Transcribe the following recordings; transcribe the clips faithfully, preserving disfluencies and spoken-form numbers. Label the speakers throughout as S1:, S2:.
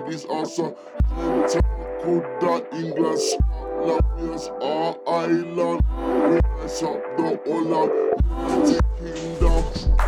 S1: ladies are so good that England, Scotland, Wales, our island. We mess up the whole of United Kingdom.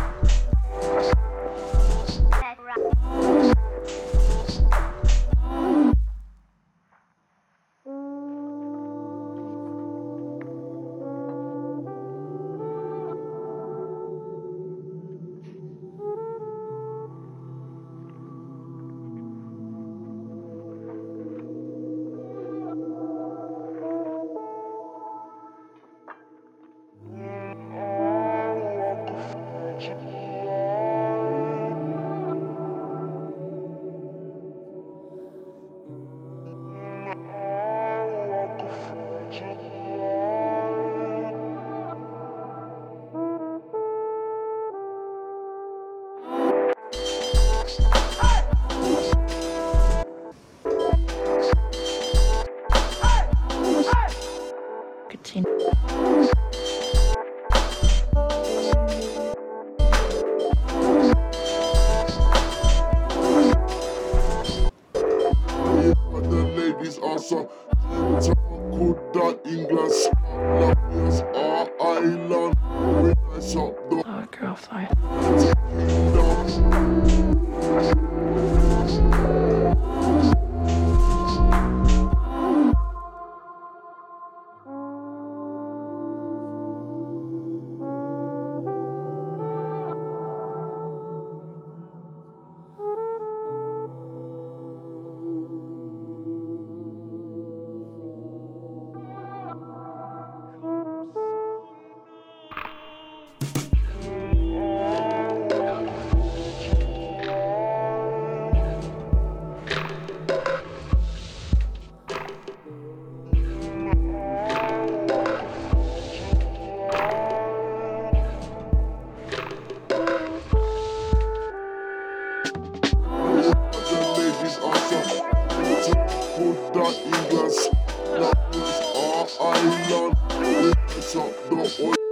S1: So good that England, Scotland, Wales, our island. We mess up the
S2: Oh, girl fight. Put that England, Scotland, our island. We mess up the whole